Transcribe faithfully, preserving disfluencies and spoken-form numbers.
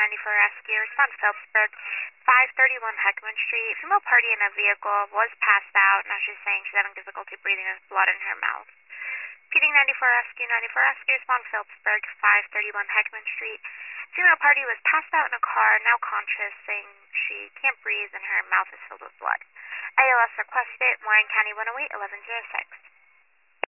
ninety-four rescue. Respond Phillipsburg, five thirty-one Heckman Street. Female party in a vehicle was passed out. Now she's saying she's having difficulty breathing with blood in her mouth. P D ninety-four rescue, ninety-four rescue. Respond Phillipsburg, five thirty-one Heckman Street. Female party was passed out in a car, now conscious, saying she can't breathe and her mouth is filled with blood. A L S requested, Warren County one oh eight, eleven oh six.